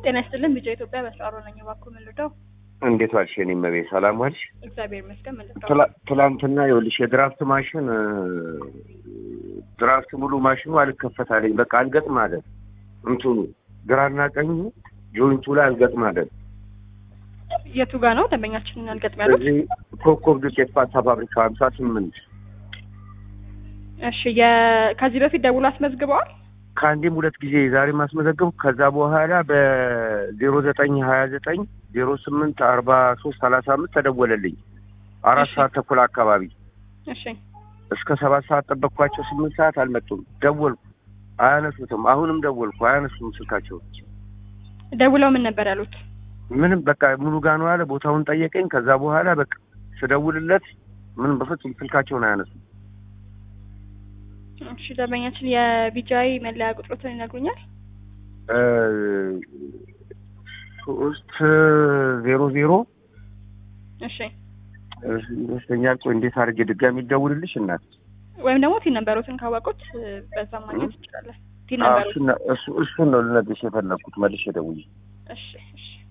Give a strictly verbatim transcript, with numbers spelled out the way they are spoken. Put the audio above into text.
ጤና ይስጥልን ቢጫ ኢትዮጵያ በስራሮ ነኝ ባኩ መልደው እንዴት ዋልሽ? እኔ መቤት ሰላም ዋልሽ? እግዚአብሔር ይመስገን መልደው ትላንትና ይኸውልሽ የድራፍት ማሽን ድራፍት ሙሉ ማሽኑ አልከፈታለኝ በቃ አልገጥም አለ እንትኑ ግራና ቀኙ ጆይንቱ ላይ አልገጥም አለ። የቱ ጋር ነው ደንበኛችንን አልገጥም ያለው? እዚህ ኮኮብ ዱቄት ፓስታ ፋብሪካ ሃምሳ ስምንት። እሺ የ ከዚህ በፊት ደውሎ አስመዝግበዋል? ከአንዴም ሁለት ጊዜ ዛሬ ማስመዘገብ ከዛ በኋላ በ0929 08 43 35 ተደወለልኝ አራት ሰዓት ተኩል አካባቢ። እሺ እስከ ሰባት ሰዓት ተጠበቅኳቸው። ስምንት ሰዓት አልመጡም። ደወልኩ አያነሱትም። አሁንም ደወልኩ አያነሱም ስልካቸው። ደውለው ምን ነበር ያሉት? ምንም በቃ ሙሉ ጋር ነው አለ። ቦታውን ጠየቀኝ። ከዛ በኋላ በቃ ስደውልለት ምንም በፍጹም ስልካቸውን አያነሱም። እሺ ደንበኛችን የቢጃይ መለያ ቁጥሩን ይነግሩኛል? እ ሶስት ዜሮ ዜሮ እሺ እሺኛ ቆይ እንዴት አድርጌ ድጋሚ ደውልልሽ እናት? ወይም ደግሞ ቲን ነምበሮትን ካወቁት በዛ ማግኘት ይችላል። ቲን ነምበሮት እሱ እሱ ነው ልነግርሽ የፈለኩት መልሼ ደውዬ። እሺ እሺ